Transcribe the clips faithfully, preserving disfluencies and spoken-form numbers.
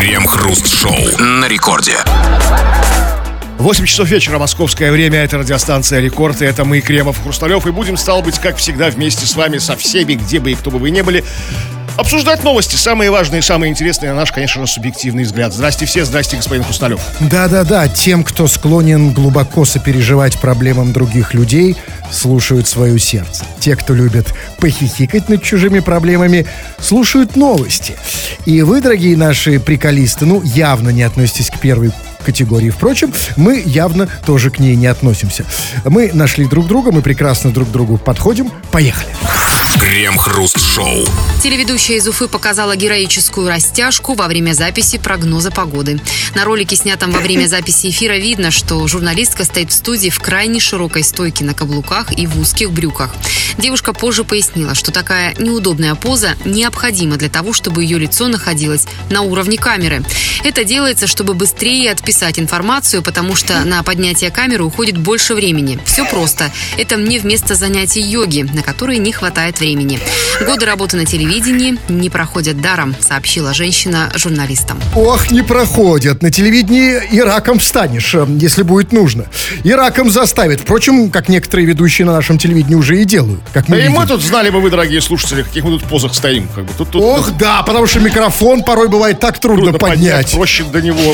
Крем-хруст-шоу на рекорде. восемь часов вечера, московское время, это радиостанция «Рекорд», и это мы, Кремов и Хрусталев, и будем, стало быть, как всегда, вместе с вами, со всеми, где бы и кто бы вы ни были, обсуждать новости, самые важные, самые интересные, на наш, конечно же, субъективный взгляд. Здрасте все, здрасте, господин Хрусталев. Да-да-да, тем, кто склонен глубоко сопереживать проблемам других людей, слушают свое сердце. Те, кто любит похихикать над чужими проблемами, слушают новости. И вы, дорогие наши приколисты, ну, явно не относитесь к первой категории. Впрочем, мы явно тоже к ней не относимся. Мы нашли друг друга, мы прекрасно друг к другу подходим. Поехали. Крем-хруст-шоу. Телеведущая из Уфы показала героическую растяжку во время записи прогноза погоды. На ролике, снятом во время записи эфира, видно, что журналистка стоит в студии в крайне широкой стойке на каблуках и в узких брюках. Девушка позже пояснила, что такая неудобная поза необходима для того, чтобы ее лицо находилось на уровне камеры. Это делается, чтобы быстрее отписать информацию, потому что на поднятие камеры уходит больше времени. Все просто. Это мне вместо занятий йоги, на которые не хватает времени. Годы работы на телевидении не проходят даром, сообщила женщина журналистам. Ох, не проходят. На телевидении и раком станешь, если будет нужно. И раком заставят. Впрочем, как некоторые ведущие на нашем телевидении уже и делают. Как мы да видим. И мы тут знали бы вы, дорогие слушатели, в каких мы тут позах стоим. Как бы. тут, тут, Ох, тут... да, потому что микрофон порой бывает так трудно, трудно поднять. поднять. Проще до него,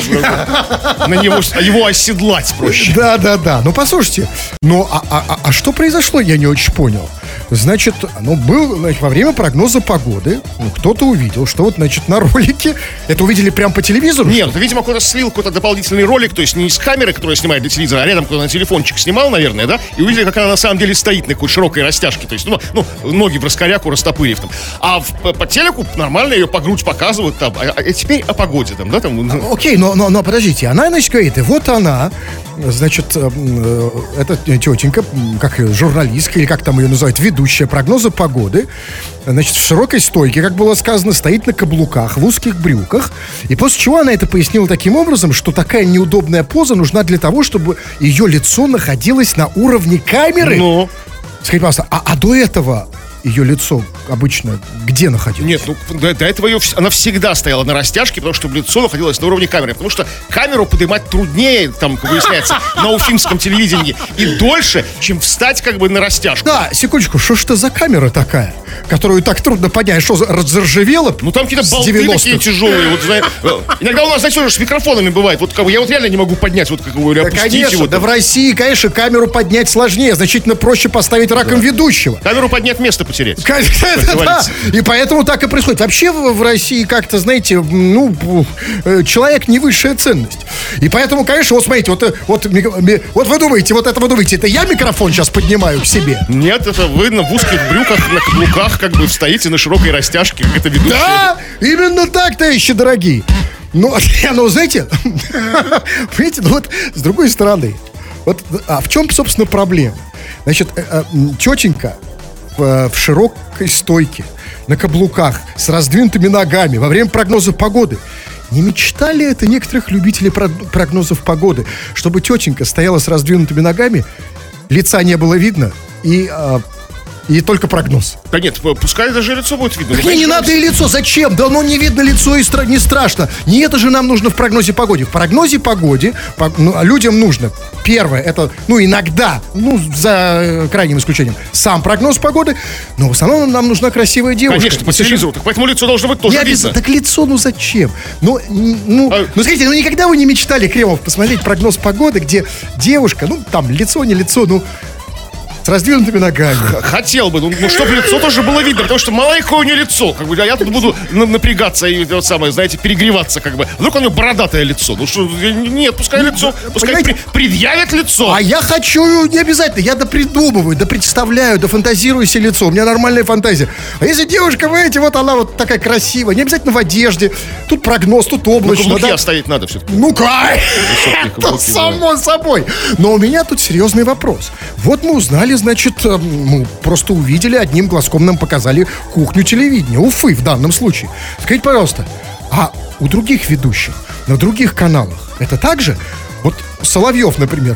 на него, его оседлать проще. Да, да, да. Ну, послушайте, ну, а, а, а что произошло, я не очень понял. Значит, ну, был, значит, во время прогноза погоды, ну, кто-то увидел, что вот, значит, на ролике, это увидели прямо по телевизору? Нет, это, видимо, кто-то слил какой-то дополнительный ролик, то есть не из камеры, которая снимает для телевизора, а рядом кто-то на телефончик снимал, наверное, да, и увидели, как она на самом деле стоит на какой широкой растяжке, то есть, ну, ну ноги в раскоряку растопырив там. А в, по, по телеку нормально ее по грудь показывают там, а, а теперь о погоде там, да, там. А, окей, но, но, но подождите, она, значит, говорит, и вот она, значит, э, эта тетенька, как ее, журналистка, или как там ее называют, ведущая прогноза погоды, значит, в широкой стойке, как было сказано, стоит на каблуках, в узких брюках. И после чего она это пояснила таким образом, что такая неудобная поза нужна для того, чтобы ее лицо находилось на уровне камеры. Ну. Скажите, пожалуйста, а, а до этого ее лицо обычно где находилось? Нет, ну до, до этого ее, она всегда стояла на растяжке, потому что лицо находилось на уровне камеры. Потому что камеру поднимать труднее, там, как выясняется, на уфимском телевидении. И дольше, чем встать как бы на растяжку. Да, секундочку, что ж это за камера такая, которую так трудно поднять? Что, заржавела? Ну там какие-то болты такие тяжелые. Вот, знаешь, иногда у нас, знаете, уже с микрофонами бывает. Вот как бы я вот реально не могу поднять, вот как бы, или да, опустить конечно, его. Да в России, конечно, камеру поднять сложнее. Значительно проще поставить раком да. ведущего. Камеру поднять, место потерять. Да, и поэтому так и происходит. Вообще в России как-то, знаете, ну, человек не высшая ценность. И поэтому, конечно, вот смотрите, вот, вот, вот вы думаете, вот это вы думаете, это я микрофон сейчас поднимаю к себе? Нет, это вы в узких брюках, на каблуках, как бы стоите на широкой растяжке, как это ведущая. Да, именно так, товарищи дорогие. Ну, ну, знаете, понимаете, ну вот с другой стороны, вот, а в чем, собственно, проблема? Значит, тетенька в широкой стойке, на каблуках, с раздвинутыми ногами во время прогноза погоды. Не мечтали это некоторых любителей прогнозов погоды, чтобы тетенька стояла с раздвинутыми ногами, лица не было видно и... И только прогноз. Да нет, пускай даже лицо будет видно. Так не, не надо и лицо, зачем? Да оно не видно лицо и стра- не страшно. Не это же нам нужно в прогнозе погоды. В прогнозе погоде по, ну, людям нужно, первое, это, ну, иногда, ну, за крайним исключением, сам прогноз погоды, но в основном нам нужна красивая девушка. Конечно, по телевизору, так поэтому лицо должно быть тоже не видно. Так лицо, ну зачем? Ну, ну, а... ну, смотрите, ну никогда вы не мечтали, Кремов, посмотреть прогноз погоды, где девушка, ну, там, лицо, не лицо, ну... с раздвинутыми ногами. Хотел бы, ну, ну чтобы лицо тоже было видно, потому что маленькое у нее лицо, как бы, а я тут буду напрягаться и вот самое, знаете, перегреваться, как бы. Вдруг у нее бородатое лицо. Ну что, нет, пускай лицо, пускай при, предъявит лицо. А я хочу, не обязательно, я допридумываю, допредставляю, дофантазирую себе лицо. У меня нормальная фантазия. А если девушка, вы видите, вот она вот такая красивая, не обязательно в одежде, тут прогноз, тут облачно. Ну, каблуки да? оставить надо все-таки. Ну, как? Это само собой. Но у меня тут серьезный вопрос. Вот мы узнали, значит, мы просто увидели, одним глазком нам показали кухню телевидения, Уфы в данном случае. Скажите, пожалуйста, а у других ведущих, на других каналах, это так же? Вот Соловьев, например,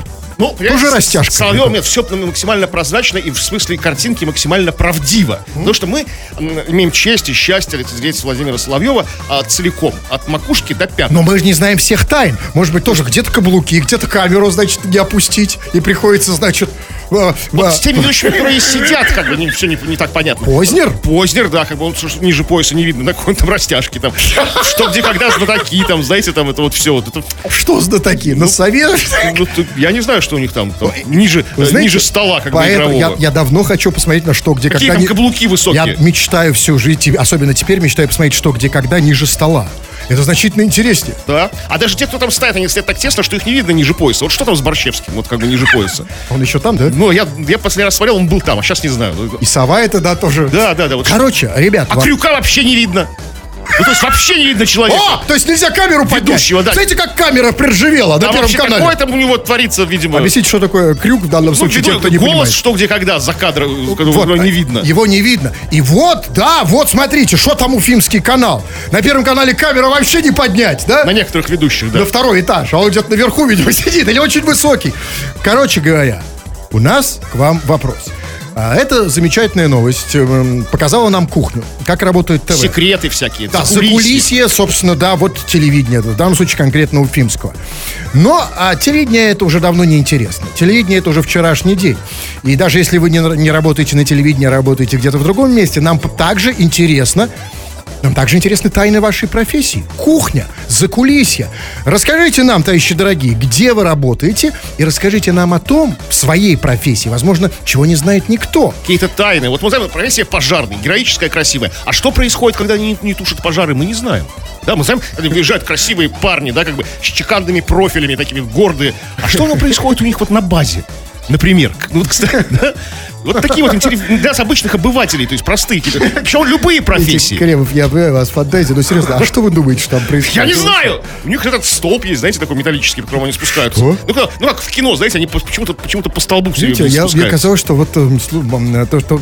Ну, тоже растяжка. С Соловьевым все максимально прозрачно и в смысле картинки максимально правдиво. Mm-hmm. Потому что мы имеем честь и счастье лицезреть Владимира Соловьева а, целиком, от макушки до пяток. Но мы же не знаем всех тайн. Может быть, тоже где-то каблуки, где-то камеру, значит, не опустить. И приходится, значит... Вот а, с теми ведущими, которые сидят, как бы не, все не, не так понятно. Познер? Познер, да, как бы он ниже пояса не видно, на какой-то там растяжке там. Что, где, когда, знатоки, там, знаете, там, это вот все. Вот это... Что знатоки? На совет? Ну, я не знаю, что у них там, там ниже, знаете, ниже стола, как бы, игрового. Я, я давно хочу посмотреть на что, где, какие когда... Какие там каблуки высокие. Я мечтаю всю жизнь, особенно теперь мечтаю посмотреть, что, где, когда ниже стола. Это значительно интереснее. Да. А даже те, кто там стоят, они стоят так тесно, что их не видно ниже пояса. Вот что там с Борщевским, вот как бы ниже пояса. Он еще там, да? Ну, я, я последний раз смотрел, он был там, а сейчас не знаю. И сова это, да, тоже. Да, да, да. Вот. Короче, ребят. А вам... крюка вообще не видно. Ну, то есть вообще не видно человека. О, то есть нельзя камеру поднять. Ведущего, да. Знаете, как камера приржавела да, на Первом канале? Какое там у него творится, видимо. Объясните, что такое крюк в данном ну, случае, тем, кто не голос, понимает. Что, где, когда, за кадром, вот, его не видно. Его не видно. И вот, да, вот, смотрите, что там Уфимский канал. На Первом канале камеру вообще не поднять, да? На некоторых ведущих, да. На второй этаж, а он где-то наверху, видимо, сидит, или очень высокий. Короче говоря, у нас к вам вопрос. А это замечательная новость. Показала нам кухню. Как работает ТВ. Секреты всякие. Да, закулисье, собственно, да, вот телевидение. В данном случае конкретно уфимского. Но а телевидение это уже давно не интересно. Телевидение это уже вчерашний день. И даже если вы не, не работаете на телевидении, а работаете где-то в другом месте, нам также интересно... Нам также интересны тайны вашей профессии. Кухня, закулисье. Расскажите нам, товарищи дорогие, где вы работаете, и расскажите нам о том, в своей профессии, возможно, чего не знает никто. Какие-то тайны. Вот мы знаем, профессия пожарный, героическая, красивая. А что происходит, когда они не тушат пожары, мы не знаем. Да, мы знаем, когда выезжают красивые парни, да, как бы с чеканными профилями, такими гордые. А что оно происходит у них вот на базе? Например, ну, вот, кстати, да? Вот такие вот интересные для обычных обывателей, то есть простые, причем любые профессии. Кремов, я понимаю, у вас фантазия, но серьезно, а что вы думаете, что там происходит? Я не знаю! У них этот столб есть, знаете, такой металлический, по которому они спускаются. Ну, когда, ну как в кино, знаете, они почему-то, почему-то по столбу все время спускаются. Мне казалось, что вот то, что...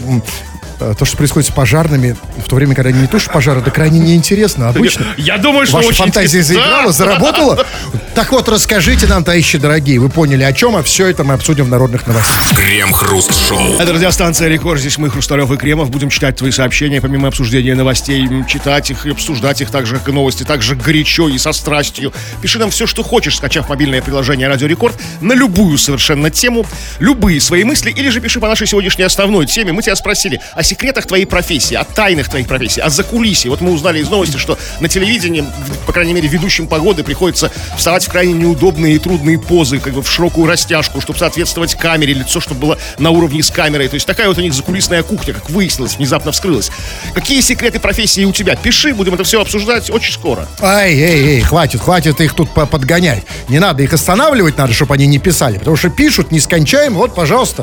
То, что происходит с пожарными в то время, когда они не тушат пожары, это крайне неинтересно. Обычно я думаю, что ваша очень фантазия заиграла, да, заработала. Да, да. Так вот, расскажите нам, товарищи дорогие, вы поняли о чем, а все это мы обсудим в народных новостях. Крем-хруст-шоу. Это радиостанция «Рекорд». Здесь мы, Хрусталев и Кремов, будем читать твои сообщения, помимо обсуждения новостей, читать их и обсуждать их, так же, как и новости, так же горячо и со страстью. Пиши нам все, что хочешь, скачав мобильное приложение «Радио Рекорд» на любую совершенно тему, любые свои мысли, или же пиши по нашей сегодняшней основной теме. Мы тебя спросили о секретах твоей профессии, о тайнах твоих профессий, о закулисье. Вот мы узнали из новости, что на телевидении, по крайней мере, ведущим погоды приходится вставать в крайне неудобные и трудные позы, как бы в широкую растяжку, чтобы соответствовать камере, лицо, чтобы было на уровне с камерой. То есть такая вот у них закулисная кухня, как выяснилось, внезапно вскрылась. Какие секреты профессии у тебя? Пиши, будем это все обсуждать очень скоро. Ай, эй, эй, хватит, хватит их тут подгонять. Не надо их останавливать, надо, чтобы они не писали, потому что пишут нескончаемо. Вот, пожалуйста.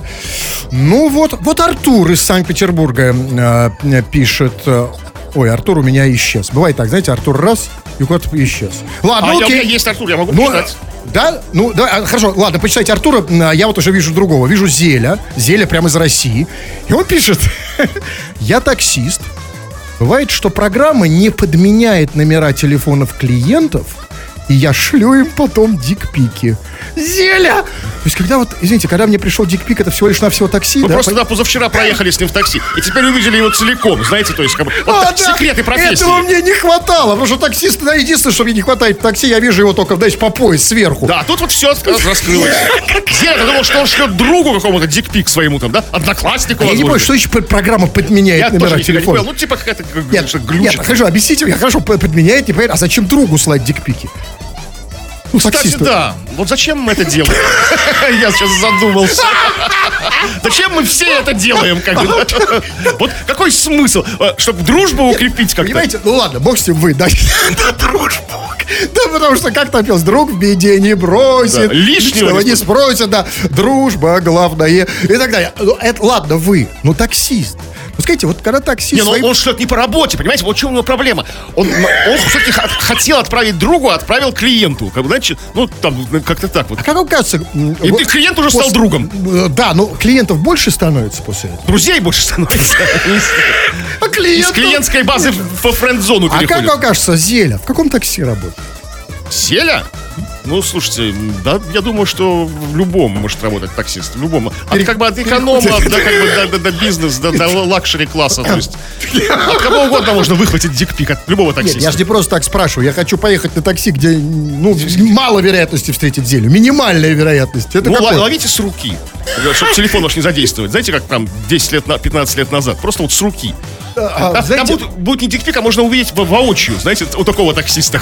Ну вот, вот Артур из Санкт-Петербурга э, пишет. Э, ой, Артур у меня исчез. Бывает так, знаете, Артур раз и куда-то исчез. Ладно, а окей. у меня есть Артур, я могу ну, почитать. Да? Ну, да, хорошо, ладно, почитайте Артура. Я вот уже вижу другого. Вижу Зеля. Зеля прямо из России. И он пишет: я таксист. Бывает, что программа не подменяет номера телефонов клиентов, и я шлю им потом дикпики. Зеля! То есть, когда вот, извините, когда мне пришел дикпик, это всего лишь навсего такси, мы да? просто, да, позавчера проехали с ним в такси, и теперь увидели его целиком, знаете, то есть, как бы, вот а, так, да, секреты профессии. Этого мне не хватало, потому что таксист, да, единственное, что мне не хватает в такси, я вижу его только, знаете, по пояс сверху. Да, тут вот все раскрылось. Зеля думал, что он шлет другу какому-то дикпик своему там, да, однокласснику. Я не понимаю, что еще программа подменяет номера телефона. Ну, типа, какая-то глючит. Нет, хорошо, объясните мне, хорошо, подменяет, не понятно, а зачем другу слать дикпики? Ну, кстати, таксисту. Да. Вот зачем мы это делаем? Я сейчас задумался. Зачем мы все это делаем? Как бы? Вот какой смысл? Чтобы дружбу укрепить как-то? Понимаете, ну ладно, бог с ним вы, да? Дружбу. Да, потому что как там пелось, друг в беде не бросит, лишнего не спросит, да, дружба главное и так далее. Это, ладно, вы, ну таксист. Ну, скажите, вот когда таксист... Не, ну своим... он шлет не по работе, понимаете? Вот в чем у него проблема. Он, он все-таки хотел отправить другу, а отправил клиенту. Как бы, значит, ну, там, как-то так вот. А как вам кажется... И вот, клиент уже после... стал другом. Да, но клиентов больше становится после этого. Друзей больше становится. Из клиентской базы в френд-зону переходит. А как вам кажется, Зеля в каком такси работает? Селя? Ну, слушайте, да, я думаю, что в любом может работать таксист. В любом. От, как бы от эконома до, как бы, до, до, до бизнеса, до, до лакшери-класса. То есть от кого угодно можно выхватить дикпик от любого таксиста. Нет, я же не просто так спрашиваю. Я хочу поехать на такси, где ну, мало вероятности встретить Зелю. Минимальная вероятность. Это ну, какой? ловите с руки, чтобы телефон ваш не задействовать. Знаете, как там десять лет, пятнадцать лет назад. Просто вот с руки. А, там, знаете, там будет, будет не дикпик, а можно увидеть во- воочию, знаете, у такого таксиста.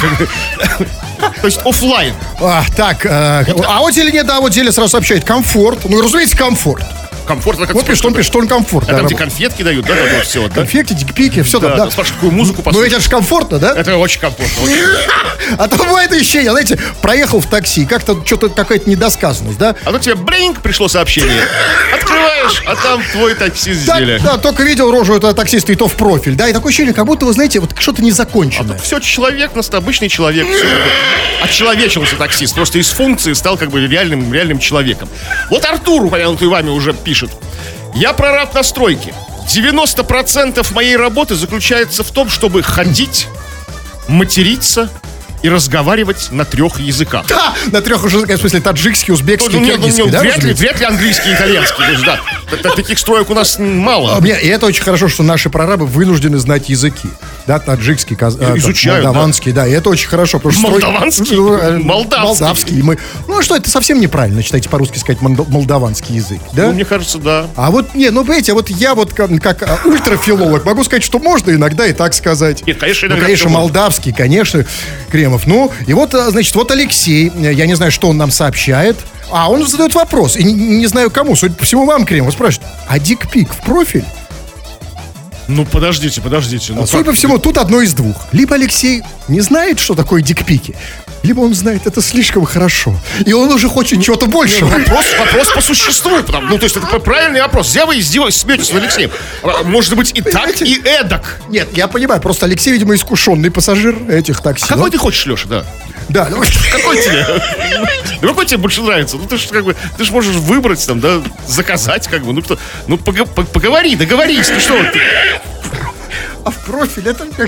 То есть офлайн. а, так, а, а вот или нет, да, вот Зеля сразу сообщает. Комфорт. Ну, разумеется, комфорт. Комфортно. Вот пишет, он пишет, что он комфорт. А там, где конфетки дают, да, вот, вот все, вот, да? Конфетки, дикпики, все Да, там, да. да. Спрашивают, какую музыку Ну, послушать. это же комфортно, да? Это очень комфортно. Очень. А то бывает ощущение, знаете, проехал в такси, как-то что-то какая-то недосказанность, да? А тут тебе бринг пришло сообщение. Открываешь, а там твой таксист Да, Зеля. да, только видел рожу этого таксиста и то в профиль, да, и такое ощущение, как будто, вы знаете, вот что-то незаконченное. Все, человек, у нас обычный человек. Все, отчеловечился таксист. Просто из функции стал как бы реальным, реальным человеком. Вот Артур, упомянутый вами, уже пишет. Я прораб на стройке. девяносто процентов моей работы заключается в том, чтобы ходить, материться и разговаривать на трех языках. Да, на трех уже, в смысле, таджикский, узбекский, Ну, нет, ну, киргизский, нет, да? вряд, ли, разумеется? вряд ли английский и итальянский. То есть, да, т- т- таких строек у нас мало. А мне- И это очень хорошо, что наши прорабы вынуждены знать языки. Да, таджикский, каз- э, Изучают, да. молдаванский, да. И это очень хорошо. Потому что строй- Молдаванский? Ну, э, Молдавский. Молдавский. Мы... Ну, а что, это совсем неправильно, читайте по-русски сказать молда- молдаванский язык, да? Ну, мне кажется, да. А вот, не, ну, понимаете, вот я вот как, как а, ультрафилолог могу сказать, что можно иногда и так сказать. Нет, конечно, Ну, иногда конечно, всё можно. молдавский, конечно, Кремов. Ну, и вот, а, значит, вот Алексей, э, я не знаю, что он нам сообщает. А, он задает вопрос, и не, не знаю кому, судя по всему вам, Кремов, спрашивает, а дикпик в профиль? Ну, подождите, подождите. Ну, Судя как? по всему, тут одно из двух. Либо Алексей не знает, что такое дикпики, либо он знает это слишком хорошо. И он уже хочет чего-то большего. Вопрос, вопрос по существу. Потому, ну, то есть, это правильный вопрос. Зря вы издеваетесь, смеетесь над Алексеем. А, Может быть, и так, и эдак. Нет, я понимаю, просто Алексей, видимо, искушенный пассажир этих такси. А какой ты хочешь, Леша, да? Да, ну, Какой тебе? Ну, какой тебе больше нравится? Ну, ты же как бы, ты же можешь выбрать там, да, заказать, как бы. Ну, кто, ну, пога- по- поговори, договорись. Ну, что вот ты? а в профиль это как...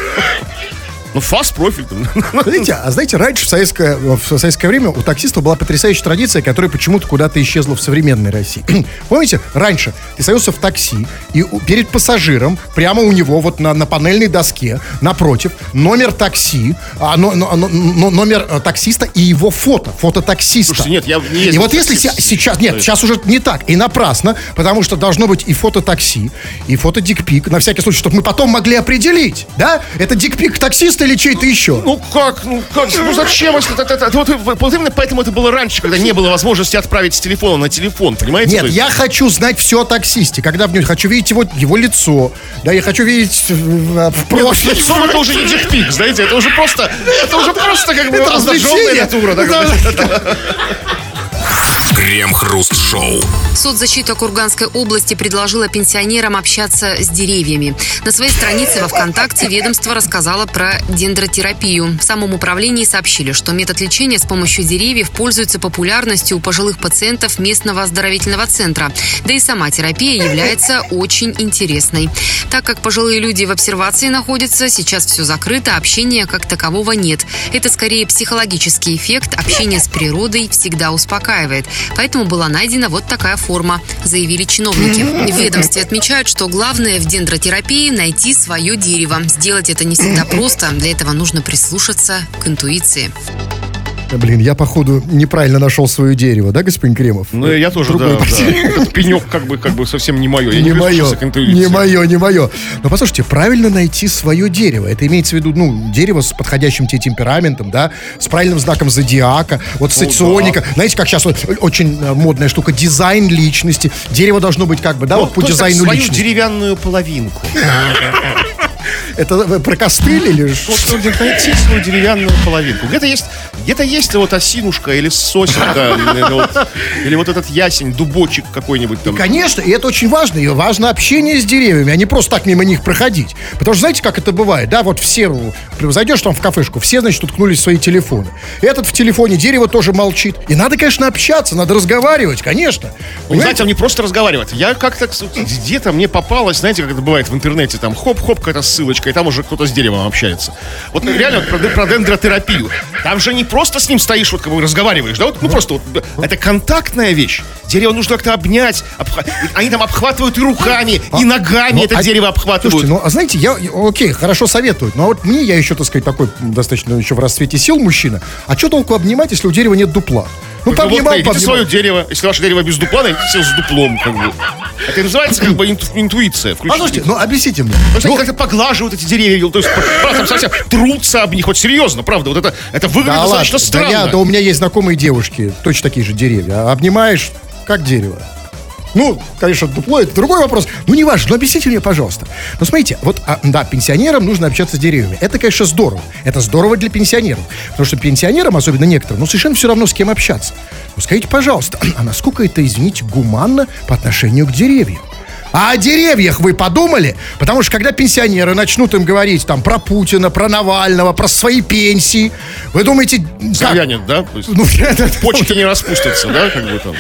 Ну, фаст-профиль. Знаете, а знаете, раньше в советское, в советское время у таксистов была потрясающая традиция, которая почему-то куда-то исчезла в современной России. Помните, раньше ты садился в такси, и у- перед пассажиром, прямо у него, вот на, на панельной доске, напротив, номер такси, а, но- но- но- но- номер э, таксиста и его фото, фото таксиста. Слушайте, нет, я не И ездил вот в если такси. се- сейчас, нет, сейчас уже не так, и напрасно, потому что должно быть и фото такси, и фото дикпик, на всякий случай, чтобы мы потом могли определить, да, это дикпик таксиста или чей-то еще. Ну как, ну как, ну зачем, если это, это- это- вот, вот именно поэтому это было раньше, когда не было возможности отправить с телефона на телефон, понимаете? Нет, То есть- я хочу знать все о таксисте. Когда в нем хочу видеть его, его лицо. Да, я хочу видеть э, в Нет, профиль. лицом это уже не дикпик, знаете, это уже просто, это уже просто как бы Это раздраженная развлечение. натура. да, Да. как бы. Крем-хруст-шоу. Соцзащита Курганской области предложила пенсионерам общаться с деревьями. На своей странице во ВКонтакте ведомство рассказало про дендротерапию. В самом управлении сообщили, что метод лечения с помощью деревьев пользуется популярностью у пожилых пациентов местного оздоровительного центра. Да и сама терапия является очень интересной. Так как пожилые люди в обсервации находятся, сейчас все закрыто, общения как такового нет. Это скорее психологический эффект. Общение с природой всегда успокаивает. Поэтому была найдена вот такая форма, заявили чиновники. В ведомстве отмечают, что главное в дендротерапии – найти свое дерево. Сделать это не всегда просто. Для этого нужно прислушаться к интуиции. Блин, я, походу, неправильно нашел свое дерево, да, господин Кремов? Ну, я тоже, Другой да, партии. да. Этот пенек как бы, как бы совсем не мое. Я Не не мое, прислушался к интуиции. не мое, не мое. Но послушайте, правильно найти свое дерево. Это имеется в виду, ну, дерево с подходящим тебе темпераментом, да, с правильным знаком зодиака, вот соционика. Знаете, как сейчас вот очень э, модная штука, дизайн личности. Дерево должно быть как бы, да, вот, Вот по только дизайну свою личности. деревянную половинку. Это вы про костыль или что? Вот нужно найти свою деревянную половинку. Где-то есть, где-то есть вот осинушка или сосенка, или вот, или вот этот ясень, дубочек какой-нибудь там. Конечно, и это очень важно. И важно общение с деревьями, а не просто так мимо них проходить. Потому что знаете, как это бывает? Да, вот все, ну, зайдешь там в кафешку, все, значит, уткнулись в свои телефоны. Этот в телефоне, дерево тоже молчит. И надо, конечно, общаться, надо разговаривать, конечно. Вы знаете, а не просто разговаривать. Я как-то где-то мне попалось, знаете, как это бывает в интернете, там хоп-хоп, какая-то ссылка ссылочка, и там уже кто-то с деревом общается. Вот реально про, про дендротерапию. Там же не просто с ним стоишь, вот как бы разговариваешь, да? Вот, ну просто вот, это контактная вещь. Дерево нужно как-то обнять. Обх... Они там обхватывают и руками, и ногами ну, это а... дерево обхватывают. Слушайте, ну, а знаете, я, окей, хорошо советуют, но вот мне, я еще, так сказать, такой достаточно еще в расцвете сил мужчина, а что толку обнимать, если у дерева нет дупла? Ну, пообнимал, вот, найдите пообнимал. свое дерево. Если ваше дерево без дупла, найдите с дуплом, как бы. Это называется как бы инту, интуиция. А слушайте, ну объясните мне. Ну, ну, как-то поглаживают эти деревья, то есть там совсем трутся об них. Вот серьезно, правда, вот это, это выглядит да достаточно ладно, странно. Да, я, да у меня есть знакомые девушки, точно такие же деревья. Обнимаешь, как дерево. Ну, конечно, дупло, это другой вопрос. Ну, не важно, но объясните мне, пожалуйста. Ну, смотрите, вот, а, да, пенсионерам нужно общаться с деревьями. Это, конечно, здорово. Это здорово для пенсионеров. Потому что пенсионерам, особенно некоторым, ну, совершенно все равно, с кем общаться. Ну, скажите, пожалуйста, а насколько это, извините, гуманно по отношению к деревьям? А о деревьях вы подумали? Потому что когда пенсионеры начнут им говорить там про Путина, про Навального, про свои пенсии, вы думаете... Завянет, да? То есть ну, почки не распустятся, да? Как бы там.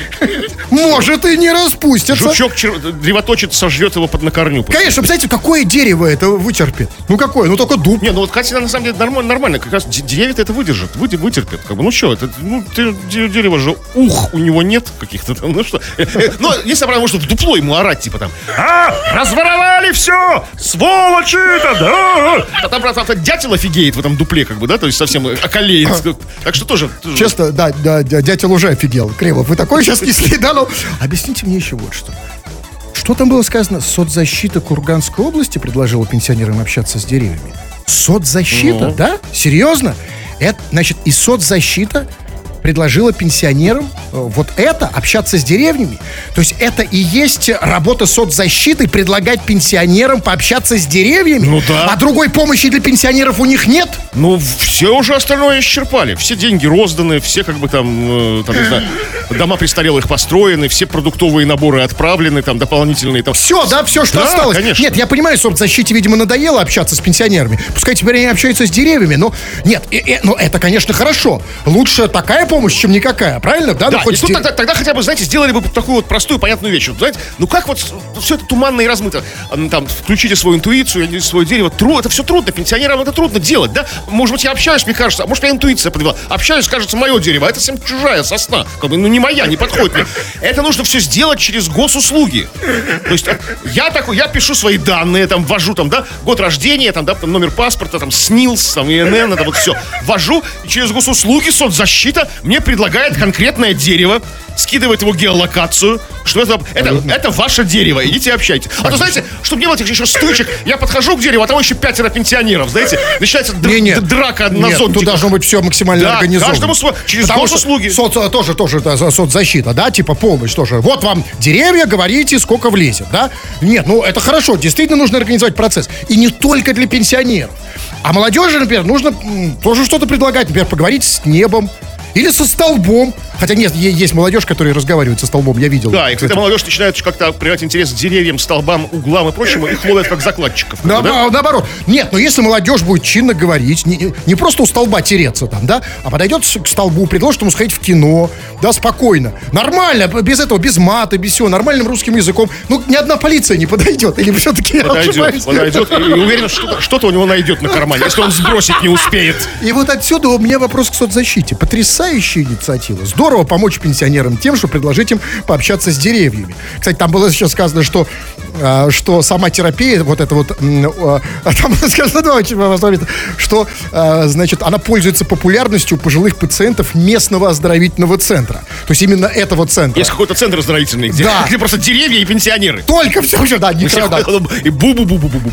Может и не распустятся. Жучок чер... древоточит, сожрет его под на корню. Конечно, представляете, какое дерево это вытерпит? Ну какое? Ну только дуб. Не, ну вот, кстати, на самом деле нормально, нормально. Как раз деревья это выдержат, вы, вытерпят. Как бы, ну что, это, ну, дерево же, ух, у него нет каких-то там, ну что. Ну, если, правда, может, в дупло ему орать, типа там, а, разворовали все, сволочи-то, да. А там, правда, дятел офигеет в этом дупле, как бы, да, то есть совсем околеет. Так что тоже... Честно, да, да, дятел уже офигел. Кремов, вы такой сейчас несли, да, ну... Объясните мне еще вот что. Что там было сказано? Соцзащита Курганской области предложила пенсионерам общаться с деревьями. Соцзащита, ну. Да? Серьезно? Это, значит, и соцзащита предложила пенсионерам вот это, общаться с деревнями. То есть это и есть работа соцзащиты, предлагать пенсионерам пообщаться с деревьями? Ну да. А другой помощи для пенсионеров у них нет? Ну, все уже остальное исчерпали. Все деньги розданы, все как бы там, э, там не знаю, дома престарелых построены, все продуктовые наборы отправлены, там дополнительные. Там... Все, да, все, что да, осталось. Конечно. Нет, я понимаю, соцзащите, видимо, надоело общаться с пенсионерами. Пускай теперь они общаются с деревьями, но нет, э, э, ну это, конечно, хорошо. Лучше такая помощь, чем никакая, правильно? Да, да, ну, хоть и тогда, тогда хотя бы, знаете, сделали бы такую вот простую, понятную вещь. Вот, знаете, ну как вот все это туманно и размыто. Там, включите свою интуицию, свое дерево. Тру, это все трудно, пенсионерам это трудно делать, да? Может быть, я общаюсь, мне кажется, а может, я интуиция подвела. Общаюсь, кажется, мое дерево, а это совсем чужая сосна. Как бы, ну не моя, не подходит мне. Это нужно все сделать через госуслуги. То есть я такой, я пишу свои данные, там, ввожу, там, да, год рождения, там, да, там, номер паспорта, там, СНИЛС, там, ИНН, это вот все. Ввожу, и через госуслуги, соцзащита мне предлагает конкретное дерево, скидывает его геолокацию, что это, это, это ваше дерево, идите общайтесь. А то, знаете, чтобы не было этих еще стычек, я подхожу к дереву, а там еще пятеро пенсионеров, знаете, начинается др- не, нет. драка на нет, зонтиках. Тут должно быть все максимально да, организовано. Каждому свой, через Потому госуслуги. Соц, тоже, тоже да, соцзащита, да, типа помощь тоже. Вот вам деревья, говорите, сколько влезет, да? Нет, ну это хорошо, действительно нужно организовать процесс. И не только для пенсионеров. А молодежи, например, нужно м, тоже что-то предлагать, например, поговорить с небом. Или со столбом. Хотя нет, есть молодежь, которая разговаривает со столбом, я видел. Да, и когда молодежь начинает как-то проявлять интерес к деревьям, столбам, углам и прочему, их ловят как закладчиков. На, да? Наоборот. Нет, но если молодежь будет чинно говорить, не, не просто у столба тереться там, да, а подойдет к столбу, предложит ему сходить в кино, да, спокойно. Нормально, без этого, без мата, без всего, нормальным русским языком. Ну, ни одна полиция не подойдет. Или все-таки подойдет, подойдет. И, и уверен, что что-то у него найдет на кармане, если он сбросить не успеет. И вот отсюда у меня вопрос к соцзащите. Потрясающая инициатива. Здорово помочь пенсионерам тем, что предложить им пообщаться с деревьями. Кстати, там было сейчас сказано, что, э, что сама терапия, вот это вот, э, э, там сказано, что, э, значит, она пользуется популярностью у пожилых пациентов местного оздоровительного центра. То есть именно этого центра. Есть какой-то центр оздоровительный, где, да. где просто деревья и пенсионеры. Только все уже, да, не да. И бу-бу-бу-бу-бу-бу.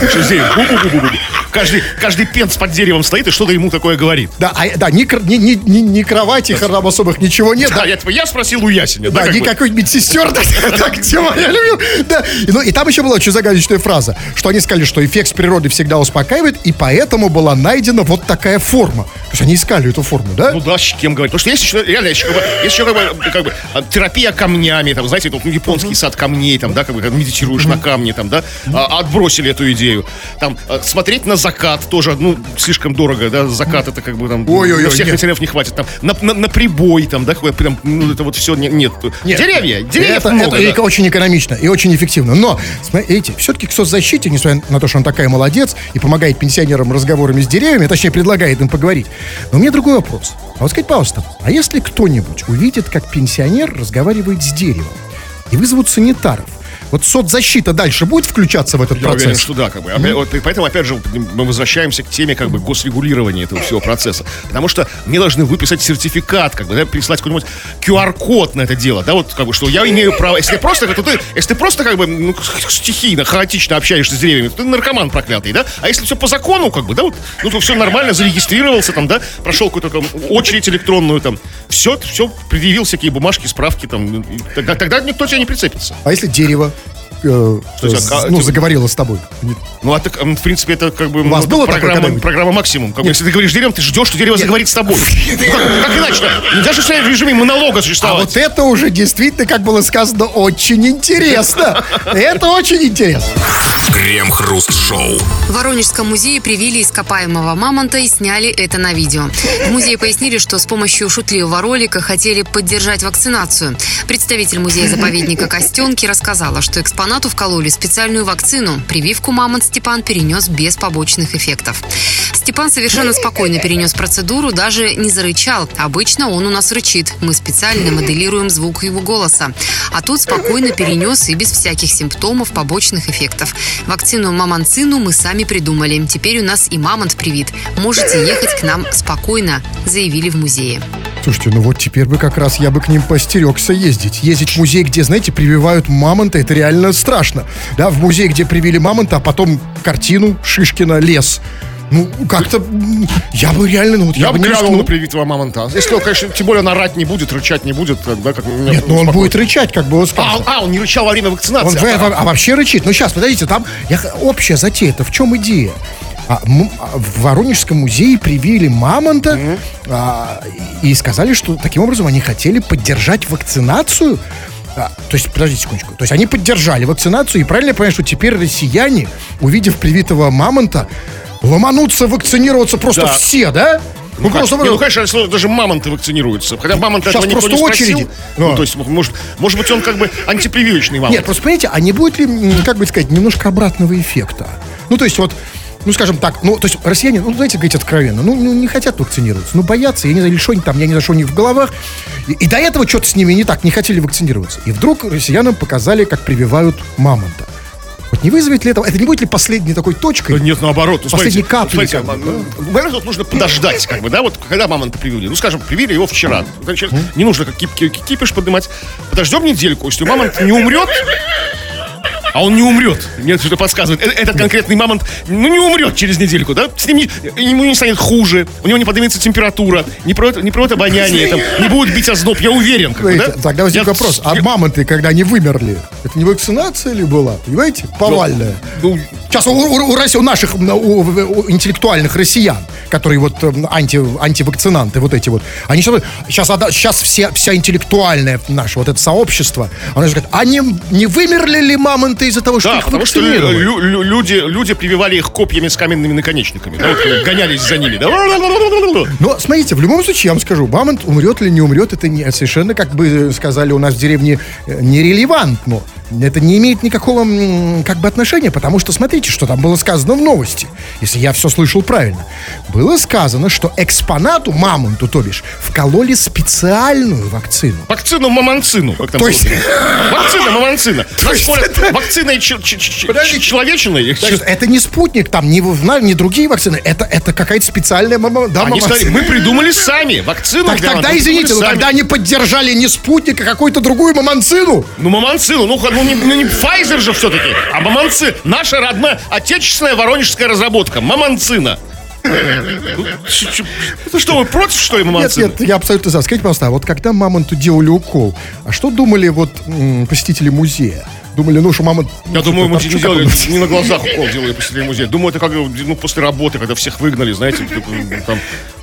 Каждый, каждый пенс под деревом стоит и что-то ему такое говорит. Да, а, да, ни, ни, ни, ни, ни кровати, там особых ничего нет. Да, да. Я, я спросил у Ясеня. Да, да никакой медсестер. Так, тема, я любил. Да. И, ну, и там еще была очень загадочная фраза, что они сказали, что эффект с природы всегда успокаивает, и поэтому была найдена вот такая форма. То есть они искали эту форму, да? Ну да, с кем говорить. Потому что есть еще, реально, есть еще, есть еще как бы, как бы терапия камнями, там, знаете, вот, японский сад камней, там, да, как бы когда медитируешь на камне, там, да, а, отбросили эту идею. Там, смотреть на закат тоже, ну, слишком дорого, да, закат это как бы там, Ой-ой-ой, на всех материалов не хватит. Там, на, на, на прибой, там, да, какой прям, ну, это вот все нет. нет. Нет. Деревья, деревьев это, много. это да. очень экономично и очень эффективно. Но, смотрите, все-таки к соцзащите, несмотря на то, что он такая молодец и помогает пенсионерам разговорами с деревьями, точнее, предлагает им поговорить. Но у меня другой вопрос. А вот скажите, пожалуйста, а если кто-нибудь увидит, как пенсионер разговаривает с деревом, и вызовут санитаров, вот соцзащита дальше будет включаться в этот Я процесс? уверен, что да, как бы. Опять- вот, и поэтому, опять же, мы возвращаемся к теме как бы госрегулирования этого всего процесса. Потому что мне должны выписать сертификат, как бы, да, прислать какой-нибудь ку ар-код на это дело, да, вот, как бы, что я имею право. Если ты просто, то ты, если ты просто, как бы, ну, стихийно, хаотично общаешься с деревьями, то ты наркоман проклятый, да? А если все по закону, как бы, да, вот, ну, то все нормально, зарегистрировался там, да, прошел какую-то там очередь электронную, там, все, все, предъявил всякие бумажки, справки, там, и тогда, тогда никто тебя не прицепится. А если дерево э, Что, э, а, ну, ты- заговорило с тобой? Ну, а так, м, в принципе, это как бы У вас ну, было такое программа, когда-нибудь? программа максимум. Как бы, если ты говоришь деревом, ты ждешь, что дерево заговорит с тобой. Ну, как, как иначе? Даже в режиме монолога А существовать. вот это уже действительно, как было сказано, очень интересно. Это очень интересно. Крем-хруст-шоу. В Воронежском музее привили ископаемого мамонта и сняли это на видео. В музее пояснили, что с помощью шутливого ролика хотели поддержать вакцинацию. Представитель музея-заповедника Костенки рассказала, что экспонату вкололи специальную вакцину. Прививку мамонт Степан перенес без побочных эффектов. Степан совершенно спокойно перенес процедуру, даже не зарычал. Обычно он у нас рычит. Мы специально моделируем звук его голоса. А тут спокойно перенес и без всяких симптомов, побочных эффектов. Вакцину мамонцину мы сами придумали. Теперь у нас и мамонт привит. Можете ехать к нам спокойно, заявили в музее. Слушайте, ну вот теперь бы как раз я бы к ним постерегся ездить. Ездить в музей, где, знаете, прививают мамонта, это реально страшно. Да, в музей, где привили мамонта, а потом картину Шишкина «Лес». Ну, как-то м, я бы реально, ну вот я, Я бы бы не глянул рискнул. на привитого мамонта. Если он, конечно, тем более он орать не будет, рычать не будет, да, как меня Нет, ну он успокоит. будет рычать, как бы он А, сказал. а, он не рычал во время Он вакцинации. в- а, а вообще рычит. Ну, сейчас, подождите, там я, х- общая затея-то в чем идея? А, м- а, в Воронежском музее привили мамонта а, и сказали, что таким образом они хотели поддержать вакцинацию. А, то есть, подождите секундочку. То есть они поддержали вакцинацию, и правильно я понимаю, что теперь россияне, увидев привитого мамонта, ломанутся вакцинироваться просто Да. все, да? Ну, как? просто Не, ну, конечно, если даже мамонты вакцинируются. Хотя мамонта Сейчас этого никто просто не спросил. очереди. Ну, Да. то есть, может, может быть, он как бы антипрививочный мамонт. Нет, просто понимаете, а не будет ли, м, как бы сказать, немножко обратного эффекта? Ну, то есть вот, ну, скажем так, ну, то есть россияне, ну, знаете, говорить откровенно, ну, ну, не хотят вакцинироваться, ну, боятся, я не знаю, или что они там, я не знаю, что у них в головах. И, и до этого что-то с ними не так, не хотели вакцинироваться. И вдруг россиянам показали, как прививают мамонта. Вот не вызовет ли это, это не будет ли последней такой точкой? Да нет, наоборот. Ну, Последней смотрите, каплей, смотрите, как бы, м, наверное, тут нужно подождать, как бы, да, вот когда мамонта привили. Ну, скажем, привили его вчера. Значит, не нужно как кип- ки- кипиш поднимать. Подождем недельку, если мамонт не умрет, а он не умрет. Мне что-то подсказывает. Э- Этот конкретный мамонт, ну, не умрет через недельку, да? С ним не, ему не станет хуже, у него не поднимется температура, не пройдет, не пройдет обоняние, там, не будет бить озноб, я уверен. Как бы, да? Смотрите, тогда возник Я- вопрос, а я- мамонты, когда они вымерли, это не вакцинация ли была? Понимаете? Повальная. ну, Сейчас у, у- у Росси- у наших м, у- у интеллектуальных россиян, которые вот м, анти, антивакцинанты, вот эти вот, они сейчас, сейчас, ода- сейчас все, вся интеллектуальная наше вот это сообщество, оно же говорит, а не, не вымерли ли мамонты из-за того, что Да, их потому что вакцинировали? лю- лю- люди, люди прививали их копьями с каменными наконечниками. Да, вот, гонялись за ними. Да. Но смотрите, в любом случае, я вам скажу, мамонт умрет или не умрет, это не, совершенно, как бы сказали у нас в деревне, э, нерелевантно. Это не имеет никакого м, как бы отношения, потому что смотрите, что там было сказано в новости, если я все слышал правильно. Было сказано, что экспонату, мамонту, то бишь, вкололи специальную вакцину. Вакцину мамонцину. Как там То есть- было? Вакцина мамонцина. Нас спорят, вакциной ч- ч- ч- Подождите. человечиной. Значит, это не спутник, там, не, в- не другие вакцины, это, это какая-то специальная мама, да, Они сказали, мамонцина. мы придумали сами вакцину. Так для тогда, мамонтов, извините, придумали но сами. тогда они поддержали не спутник, а какую-то другую мамонцину. Ну, мамонцину, ну, х- ну, не, ну, не Pfizer же все-таки, а мамонци. Наша родная, отечественная воронежская разработка. Мамонцина. Ну, ч- ч- это что, вы против, что ли, Нет, мамонцина? нет, я абсолютно за. Скажите, пожалуйста, а вот когда мамонту делали укол, а что думали вот м, посетители музея? Думали, ну, что мамонт... Я думаю, мы не Торчу, делали, как он- не на глазах укол делали посетители музея. Думаю, это как ну, после работы, когда всех выгнали, знаете, ну, там,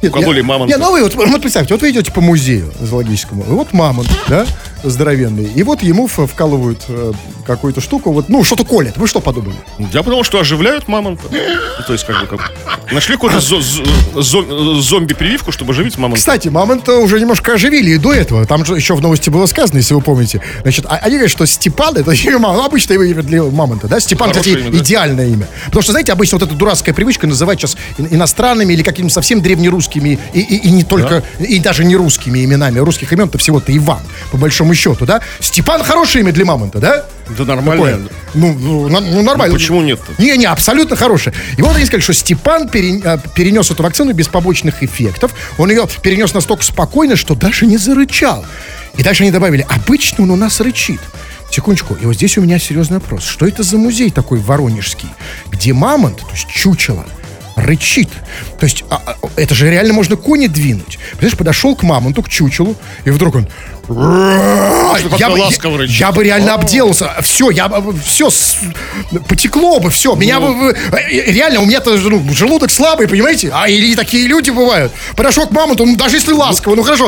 укололи мамонта. Не, ну вы вот, вот представьте, вот вы идете по музею зоологическому, и вот мамонт, да, здоровенный, и вот ему в- вкалывают э, какую-то штуку, вот, ну, что-то колет. Вы что подумали? Я подумал, что оживляют мамонта. Ну, то есть, как бы, как... Нашли какую-то зо- зо- зо- зомби-прививку, чтобы оживить мамонта. Кстати, мамонта уже немножко оживили и до этого. Там же еще в новости было сказано, если вы помните. Значит, а- они говорят, что Степан, это имя, ну, обычное имя для мамонта, да? Степан, Хорошее кстати, имя, да. идеальное имя. Потому что, знаете, обычно вот эта дурацкая привычка называть сейчас и- иностранными или какими-то совсем древнерусскими и, и, и не только, и даже не русскими именами. Русских имен-то всего-то Иван, по большому счету, да? Степан хорошее имя для мамонта, да? Да нормально. Такое. Ну, ну, на- ну, нормально. Ну, почему нет-то? Не-не, абсолютно хорошая. И вот они сказали, что Степан пере- а, перенес эту вакцину без побочных эффектов. Он ее перенес настолько спокойно, что даже не зарычал. И дальше они добавили, обычно он у нас рычит. Секундочку, и вот здесь у меня серьезный вопрос. Что это за музей такой воронежский, где мамонт, то есть чучело, рычит? То есть а, а, это же реально можно кони двинуть. Понимаешь, подошел к мамонту, к чучелу, и вдруг он... как-то Я бы, ласково я, рычит. я бы реально обделался. Все, я бы, все, с- потекло бы, все. Меня бы, бы- э, реально, у меня-то ну, желудок слабый, понимаете? А или такие люди бывают. Подошел к мамонту, ну, даже если ласково, ну хорошо.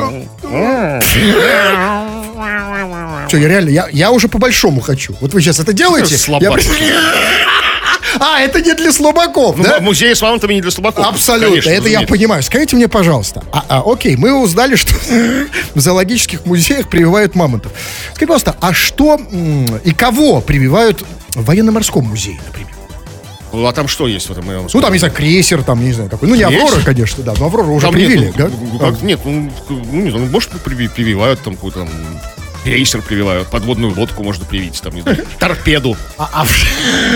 Все, я реально, я, я уже по-большому хочу. Вот вы сейчас это делаете? Слабак. Я- А, это не для слабаков, Ну, да? музей с мамонтами не для слабаков. Абсолютно, Конечно, это я разумеется. понимаю. Скажите мне, пожалуйста, а, а, окей, мы узнали, что в зоологических музеях прививают мамонтов. Скажите, пожалуйста, а что м, и кого прививают в военно-морском музее, например? Ну, а там что есть в этом? я вам Ну, скажу? там, не знаю, крейсер, там, не знаю, какой. Ну, не Крейсер? Аврора, конечно, да, но Аврора уже Там привили, нет, да? ну, как- нет, ну, ну, не знаю, ну, может, приви- прививают там какой-то там крейсер прививают, подводную лодку можно привить, там, не знаю, торпеду. А, а в-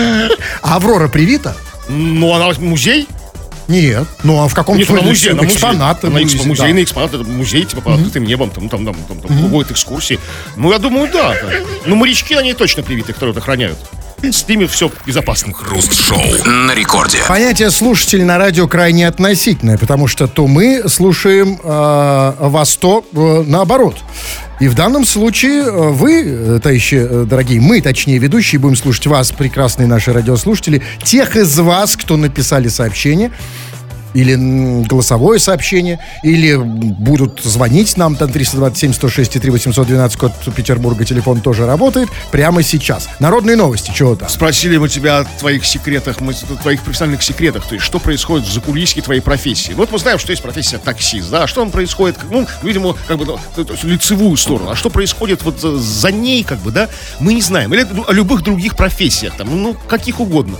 а Аврора привита? Ну, она музей? Нет. Ну, а в каком Нет, на смысле? музей, на музей. Экспонат. На экспо- музей, музейный да. экспонат, это музей, типа, под открытым небом, там, там, там, там, там бывают экскурсии. Ну, я думаю, да. да. Ну, морячки, они точно привиты, которые вот охраняют. С ними все безопасно. Хруст-шоу на рекорде. Понятие слушатель на радио крайне относительное, потому что то мы слушаем э, вас, то э, наоборот. И в данном случае э, вы, э, товарищи э, дорогие, мы, точнее, ведущие, будем слушать вас, прекрасные наши радиослушатели, тех из вас, кто написали сообщение, или м, голосовое сообщение, или будут звонить нам, там триста двадцать семь сто шесть и три восемьсот двенадцать, код Петербурга, телефон тоже работает, прямо сейчас. Народные новости, чего там? Спросили мы тебя о твоих секретах, мы, о твоих профессиональных секретах, то есть что происходит в закулисье твоей профессии. Вот мы знаем, что есть профессия таксист, да, а что там происходит, ну, видимо, как бы, ну, то есть лицевую сторону, а что происходит вот за, за ней, как бы, да, мы не знаем. Или о любых других профессиях, там, ну, каких угодно.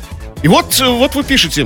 И вот, э, вот вы пишете,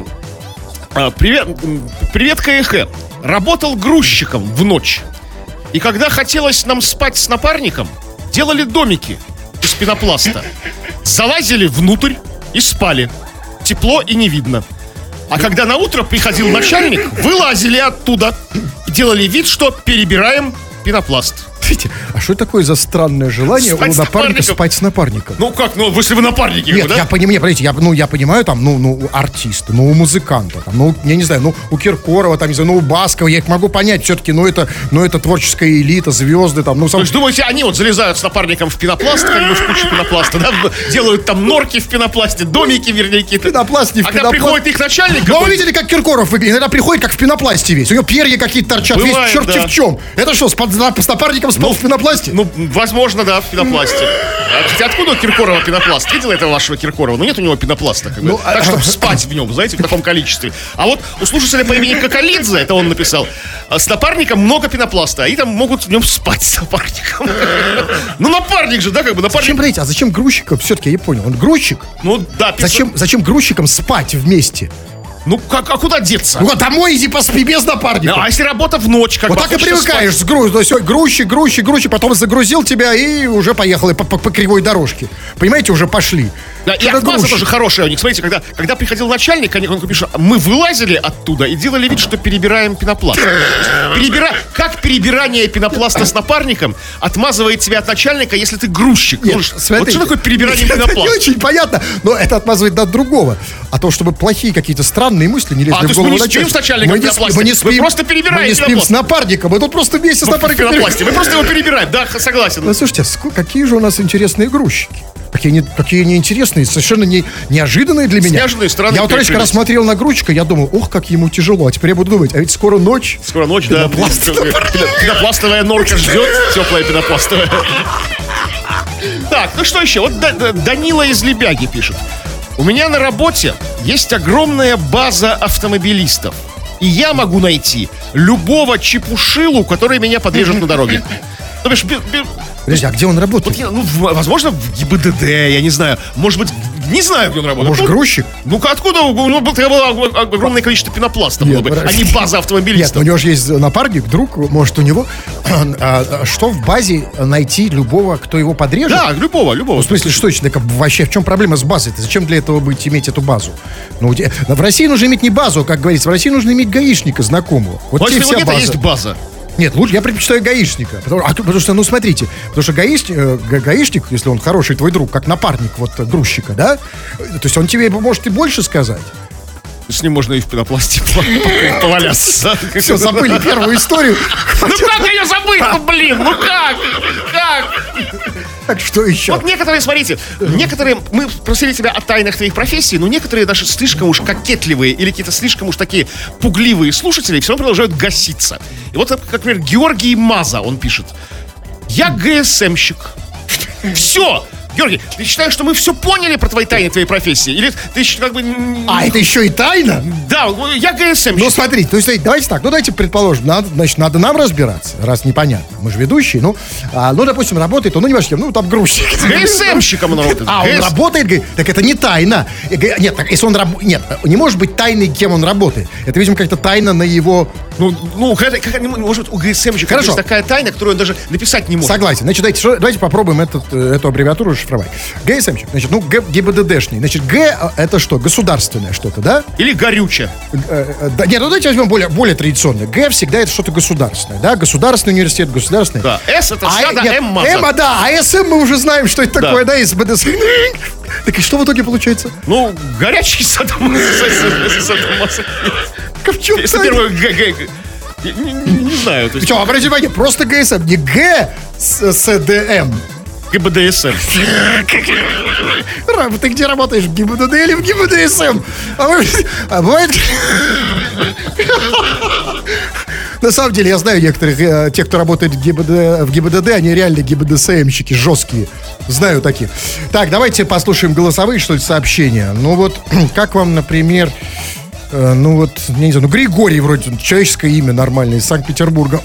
а, привет, м, привет, КХ, работал грузчиком в ночь, и когда хотелось нам спать с напарником, делали домики из пенопласта. Залазили внутрь и спали. Тепло и не видно. А когда на утро приходил начальник, вылазили оттуда и делали вид, что перебираем пенопласт. Смотрите, а что такое за странное желание Спать у с напарника напарником? спать с напарником? Ну как, ну если вы напарники, Нет, да? я понимаю, подождите, я, ну, я понимаю, там, ну, ну, у артиста, ну, у музыканта, там, ну, я не знаю, ну, у Киркорова, там, не знаю, ну, у Баскова, я их могу понять, все-таки, ну, это, ну, это творческая элита, звезды, там, ну, То сам... есть, думаете, они вот залезают с напарником в пенопласт, как бы в кучу пенопласта, да, делают там норки в пенопласте, домики, вернее, какие-то. Пенопласт не в А когда пенопласт. приходит их начальник, Ну, вы какой- видели, как Киркоров выглядит? Иногда приходит, как в пенопласте весь. У него перья какие-то торчат, Бывает, весь черти да. в чем. Это что, с, под- с напарником спал в пенопласте? Ну, возможно, да, в пенопласте. А, хотя откуда у Киркорова пенопласт? Видел этого вашего Киркорова? Ну, нет у него пенопласта, как бы. Ну, так, а- чтобы спать в нем, знаете, в таком количестве. А вот у слушателя по имени Коколидзе, это он написал, а, с напарником много пенопласта, и там могут в нем спать с напарником. Ну, напарник же, да, как бы, Зачем, напарник. подождите, а зачем грузчикам, все-таки, я понял, он грузчик? Ну, да, пицца- Зачем, зачем грузчикам спать вместе? Ну, как, а куда деться? Ну, домой иди поспи без напарника. А если работа в ночь, как Вот бы, так и хочется привыкаешь спать? с груз, то есть грузчик, грузчик, грузчик, потом загрузил тебя и уже поехал и по, по- по кривой дорожке. Понимаете, уже пошли. Да, и Что-то отмаза грузчик. тоже хорошая у них. Смотрите, когда, когда приходил начальник, они, он пишет, мы вылазили оттуда и делали вид, что перебираем пенопласт. Перебира... Как перебирание пенопласта с напарником отмазывает тебя от начальника, если ты грузчик? Нет, Ну, ж- вот смотрите. что такое перебирание Это не пенопласта? очень понятно, но это отмазывает от другого. А то, чтобы плохие какие-то странные мысли не лезли А, то в есть голову мы не спим начальства. с начальником Мы в не спим, пенопласте? мы не Вы спим, просто перебираете мы не спим пенопласт. с напарником, мы тут просто вместе с В напарником пенопласте. Мы просто его перебираем, да, согласен. Ну, слушайте, ск- какие же у нас интересные грузчики. Какие, не, какие неинтересные, совершенно не, неожиданные для меня. Снежные страны. Я вот раньше, когда смотрел на грузчика, я думал, ох, как ему тяжело. А теперь я буду думать, а ведь скоро ночь. Скоро ночь, да. Пенопластовая норка ждет, теплая пенопластовая. Так, ну что еще? Вот Данила из Лебяги пишет. У меня на работе есть огромная база автомобилистов. И я могу найти любого чепушилу, который меня подрежет на дороге. То бишь, подожди, а где он работает? Вот, ну, возможно, в ГИБДД, я не знаю. Может быть, не знаю, где он работает. Может, ну, грузчик? Ну, откуда? Ну, было огромное количество пенопласта было бы, а не база автомобилистов. Нет, у него же есть напарник, друг, может, у него... Что в базе найти любого, кто его подрежет? Да, любого, любого. Ну, в смысле, что это? Вообще, в чем проблема с базой-то? Зачем для этого быть, иметь эту базу? Ну, в России нужно иметь не базу, как говорится, в России нужно иметь гаишника знакомого. Вот если его нет, а есть база. Нет, лучше я предпочитаю гаишника. Потому, а, потому что, ну, смотрите, потому что гаишник, э, гаишник, если он хороший твой друг, как напарник вот грузчика, да, то есть он тебе может и больше сказать. С ним можно и в пенопласте поваляться. Все, забыли первую историю. Ну как ее забыть? Ну блин, ну как? Как? Так что еще? Вот некоторые, смотрите, некоторые, мы просили тебя о тайнах твоих профессий, но некоторые даже слишком уж кокетливые или какие-то слишком уж такие пугливые слушатели все равно продолжают гаситься. И вот, как, например, Георгий Маза, он пишет. Я ГСМщик. Все! Георгий, ты считаешь, что мы все поняли про твои тайны, твоей профессии? Или ты как бы... А, это еще и тайна? Да, я ГСМщик. Ну, смотрите, то есть, давайте так, ну, давайте предположим, надо, значит, надо нам разбираться, раз непонятно. Мы же ведущие, ну, а, ну, допустим, работает, он, ну, не важно, ну, там грузчик. ГСМщиком он работает. А, он работает, так это не тайна. Нет, так, если он работает, нет, не может быть тайной, кем он работает. Это, видимо, как-то тайна на его... Ну, ну, как, как, может быть, у ГСМщика есть такая тайна, которую он даже написать не может. Согласен. Значит, давайте, что, давайте попробуем этот, эту аббревиатуру расшифровать. ГСМщик, значит, ну, Г, ГИБДДшный. Значит, Г это что? Государственное что-то, да? Или горючее. Да, нет, ну давайте возьмем более, более традиционное. Г всегда это что-то государственное, да? Государственный университет, государственный. Да, С это вся, а, да, нет, М Маза. М, да, а СМ мы уже знаем, что это да. такое, да, из БДС. Так и что в итоге получается? Ну, горячий садомазохист. В чем это? Первое Г, Г. Не, не, не знаю. То есть... Что, обратите внимание, просто ГСМ, не Г с Д М. ГИБДСМ. Ты где работаешь, в ГИБДД или в ГИБДСМ? А, вы... а бывает... На самом деле, я знаю некоторых, э, тех, кто работает в, ГИБД, в ГИБДД, они реально ГИБДСМщики, жесткие. Знаю таких. Так, давайте послушаем голосовые, что ли, сообщения. Ну вот, как вам, например... Э, ну вот, я не знаю, ну Григорий вроде, человеческое имя нормальное, из Санкт-Петербурга.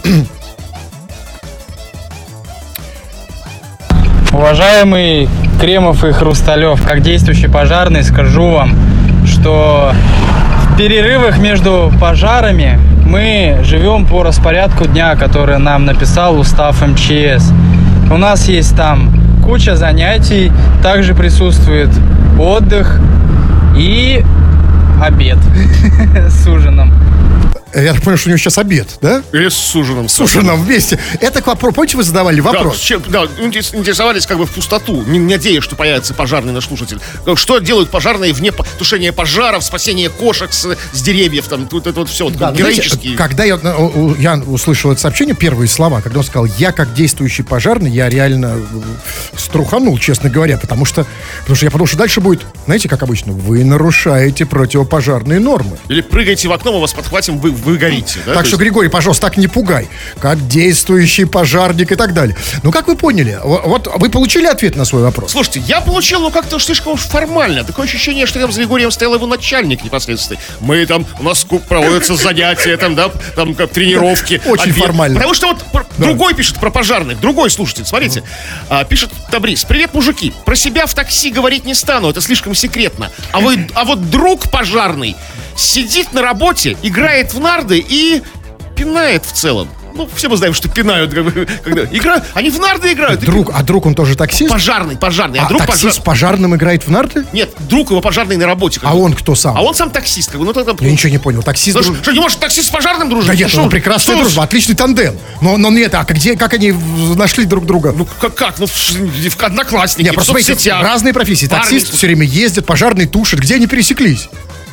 Уважаемый Кремов и Хрусталев, как действующий пожарный, скажу вам, что в перерывах между пожарами мы живем по распорядку дня, который нам написал устав эм че эс. У нас есть там куча занятий, также присутствует отдых и обед с ужином. Я так понял, что у него сейчас обед, да? Или с ужином. С ужином вместе. Это к вопросу, помните, вы задавали вопрос? Да, чем, да, интересовались как бы в пустоту, не надеясь, что появится пожарный наш слушатель. Что делают пожарные вне тушения пожаров, спасения кошек с, с деревьев, там, тут это вот все, вот, да, героические. Знаете, когда я, я услышал это сообщение, первые слова, когда он сказал, я как действующий пожарный, я реально струханул, честно говоря, потому что, потому что я подумал, что дальше будет, знаете, как обычно, вы нарушаете противопожарные нормы. Или прыгайте в окно, мы вас подхватим, вы вы горите. Да? Так что, есть... Григорий, пожалуйста, так не пугай. Как действующий пожарник и так далее. Ну, как вы поняли? Вот вы получили ответ на свой вопрос? Слушайте, я получил, ну, как-то слишком уж формально. Такое ощущение, что рядом с Григорием стоял его начальник непосредственно. Мы там, у нас проводятся занятия, там, да, там, как тренировки. Очень формально. Потому что вот другой пишет про пожарных, другой слушатель, смотрите. Пишет Табрис: привет, мужики. Про себя в такси говорить не стану, это слишком секретно. А, вы, а вот друг пожарный сидит на работе, играет в нарды и пинает в целом. Ну, все мы знаем, что пинают, когда играют. Они в нарды играют. Друг, а друг он тоже таксист? Пожарный, пожарный. А, а друг таксист пожар... с пожарным играет в нарды? Нет, друг его пожарный на работе. А он кто сам? А он сам таксист. Как бы, ну, там... Я ничего не понял. Таксист... Ну, друж... Что, не может таксист с пожарным дружить? Да нет, что? Ну, прекрасная что? дружба, отличный тандем. Но, но нет, а где, как они нашли друг друга? Ну, как? как? Ну, в, в Одноклассники, нет, в соцсетях. Разные профессии. Таксист все время ездит, пожарный тушит. Где они пересеклись?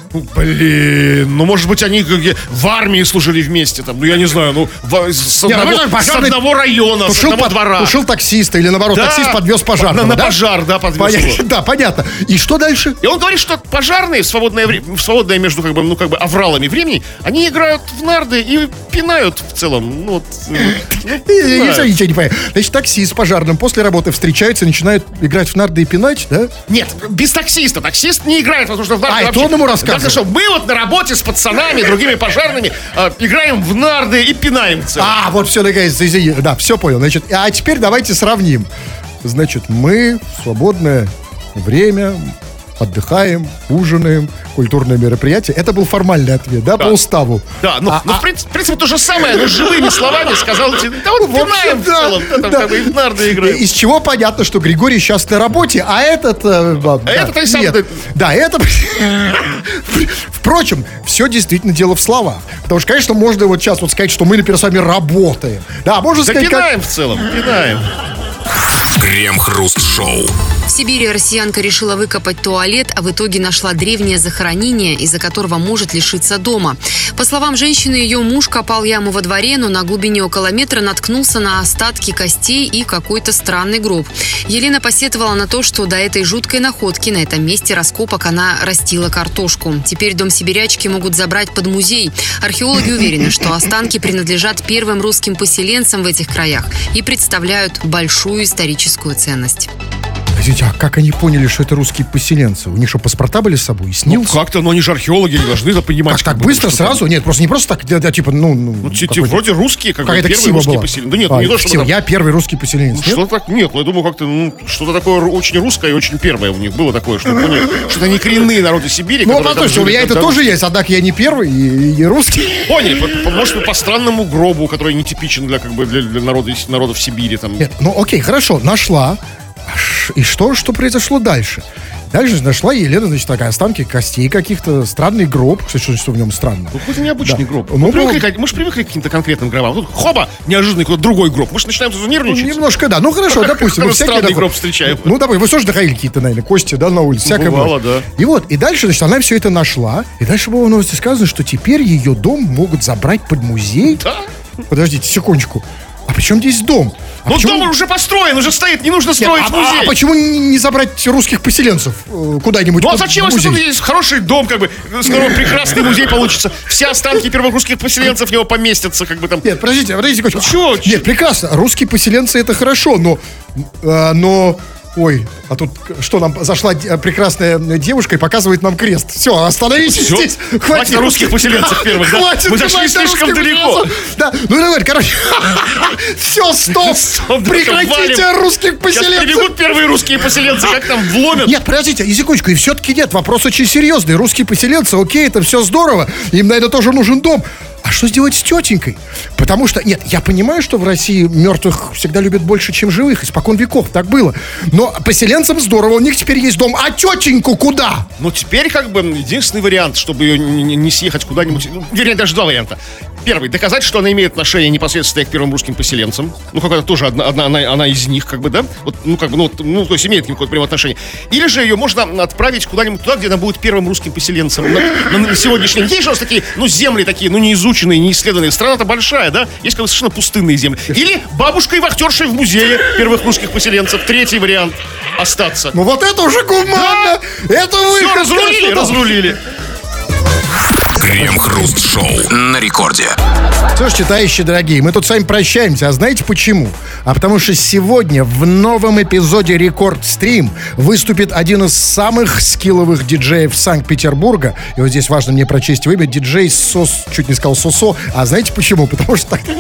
Ну, блин, ну, может быть, они как, в армии служили вместе, там, ну, я не знаю, ну, в, с, Не, одного, ну, с одного района, с Тушил, одного под- двора. тушил таксиста или, наоборот, Да. таксист подвез пожарного, На, на да? пожар, да, подвез Понятно, его. да, понятно. И что дальше? И он говорит, что пожарные в свободное, вре- в свободное между, как бы, ну, как бы, авралами времени, они играют в нарды и пинают в целом. Ну, вот, ну, Я пинают. ничего, ничего не понимаю. Значит, таксист с пожарным после работы встречаются и начинают играть в нарды и пинать, да? Нет, без таксиста. Таксист не играет, потому что в нарды А, это вообще- он ему рассказывал. Да, что мы вот на работе с пацанами, другими пожарными, э, играем в нарды и пинаем в целом. А, вот все, извини, да, все понял. Значит, а теперь давайте сравним. Значит, мы в свободное время отдыхаем, ужинаем, культурное мероприятие. Это был формальный ответ, да, по уставу. Да, ну, А- ну, а- в, принципе, в принципе, то же самое, но живыми словами сказал тебе, да вот В общем, пинаем в да, целом, да, там, да. как бы, и в нарды играем. Из чего понятно, что Григорий сейчас на работе, а этот... э, да, этот и сам- нет. Да, это... Впрочем, все действительно дело в словах. Потому что, конечно, можно вот сейчас вот сказать, что мы, например, с вами работаем. Да, можно Да сказать, как... пинаем в целом, пинаем. Крем-хруст-шоу. В Сибири россиянка решила выкопать туалет, а в итоге нашла древнее захоронение, из-за которого может лишиться дома. По словам женщины, ее муж копал яму во дворе, но на глубине около метра наткнулся на остатки костей и какой-то странный гроб. Елена посетовала на то, что до этой жуткой находки на этом месте раскопок она растила картошку. Теперь дом сибирячки могут забрать под музей. Археологи уверены, что останки принадлежат первым русским поселенцам в этих краях и представляют большую историческую ценность. Подождите, а как они поняли, что это русские поселенцы? У них что, паспорта были с собой? И Ну, снился? как-то, но они же археологи, они должны это понимать. Как так бы, быстро, что там. сразу? Нет, просто не просто так, да, да, типа, ну... Ну, Ну, те- те какой-то- вроде русские, как бы, Какая-то первые ксива русские была. поселенцы. Да нет, А, ну, не то, чтобы ксива, там- я первый русский поселенец, нет? Что так? Нет, ну, я думаю, как-то, ну, что-то такое ру- очень русское и очень первое у них было такое, что поняли, что это не коренные народы Сибири, Ну, которые там послушайте, у жили меня это там тоже есть, однако я не первый и, и русский. Поняли, по- по- может, по странному гробу, который нетипичен для, как бы, для, для народа, народов Сибири. Там. Нет, ну окей, хорошо, нашла. А ш- И что, что произошло дальше? Дальше нашла Елена, значит, такая, останки костей каких-то, странный гроб. Кстати, что, что в нем странно? Ну, какой-то необычный Да. гроб. Ну, мы, привыкли, ну, к- мы же привыкли к каким-то конкретным гробам. Тут хоба, неожиданный какой-то другой гроб. Мы же начинаем тут Ну, нервничать. немножко, да. Ну, хорошо, допустим. Какой мы всякие странный такой- гроб встречаем. Ну, допустим, вы тоже находили какие-то, наверное, кости, да, на улице. Всякое Бывало, бывает. да. И вот, и дальше, значит, она все это нашла. И дальше было в новости сказано, что теперь ее дом могут забрать под музей. Да. Подождите, секундочку. А при чем здесь дом? А Ну, почему- дом уже построен, уже стоит, не нужно Нет, строить а, музей. а почему не не забрать русских поселенцев э, куда-нибудь? Ну а под зачем, если музей? тут есть хороший дом, как бы, с которого прекрасный музей получится. Все останки первых русских поселенцев в него поместятся, как бы там. Нет, подождите, подождите, секундочку. Чё? Чё? Нет, прекрасно. Русские поселенцы это хорошо, но, э, но, ой, а тут что нам зашла д- прекрасная девушка и показывает нам крест. Все, остановитесь Всё? здесь. Хватит русских поселенцев первых, да? Хватит, Мы зашли хватит слишком русских далеко. поселенцев. Да, ну давай, короче, все, стоп, Стоп, да, прекратите валим. русских Сейчас поселенцев. прибегут первые русские поселенцы, как там вломят. Нет, подождите, и секундочку, и все-таки нет, вопрос очень серьезный. Русские поселенцы, окей, это все здорово, им, наверное, тоже нужен дом. А что сделать с тетенькой? Потому что, нет, я понимаю, что в России мертвых всегда любят больше, чем живых, испокон веков так было. Но поселенцам здорово, у них теперь есть дом. А тетеньку куда? Ну, теперь, как бы, единственный вариант, чтобы ее не, не- не съехать куда-нибудь. Ну, вернее, даже два варианта. Первый, доказать, что она имеет отношение непосредственно к первым русским поселенцам. Ну, какая-то тоже одна, одна она, она из них, как бы, да? Вот, ну, как бы, ну, вот, ну, то есть имеет какое-то прямое отношение. Или же ее можно отправить куда-нибудь туда, где она будет первым русским поселенцем. На, на- на сегодняшний день. Есть же у нас такие, ну, земли такие, ну, не изученные, не исследованные. Страна-то большая, да? Есть, как бы, совершенно пустынные земли. Или бабушкой-вахтершей в музее первых русских поселенцев. Третий вариант — остаться. Ну вот это уже гуманно! Это вы Все, разрулили, разрулили. Крем-хруст-шоу на рекорде. Слушайте, товарищи дорогие, мы тут с вами прощаемся. А знаете почему? А потому что сегодня в новом эпизоде Рекорд Стрим выступит один из самых скилловых диджеев Санкт-Петербурга. И вот здесь важно мне прочесть его имя. Диджей Сос... Чуть не сказал Сосо. А знаете почему? Потому что так...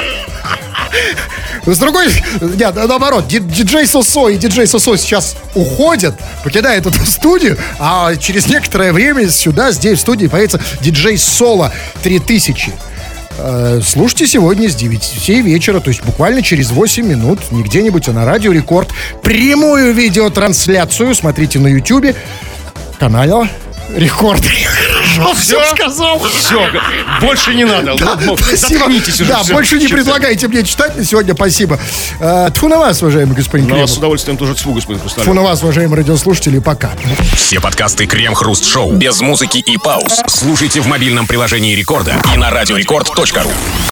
С другой, нет, наоборот, ди- диджей Сосо и диджей Сосо сейчас уходят, покидают эту студию, а через некоторое время сюда, здесь в студии появится диджей Соло три тысячи. Э, Слушайте сегодня с девяти вечера, то есть буквально через восемь минут, не где-нибудь, а на Радио Рекорд, прямую видеотрансляцию смотрите на Ютубе, канале Рекорд. сказал, все сказал. Все, больше не надо. Да, Ну, спасибо. заткнитесь уже. Да, Всё, больше не чё- предлагайте мне читать на сегодня, спасибо. А, тьфу на вас, уважаемый господин Ну, а Кремов. с удовольствием тоже тьфу, господин Хрусталев. Тьфу на вас, уважаемые радиослушатели, пока. Все подкасты Крем-Хруст-Шоу без музыки и пауз слушайте в мобильном приложении Рекорда и на радиорекорд точка ру.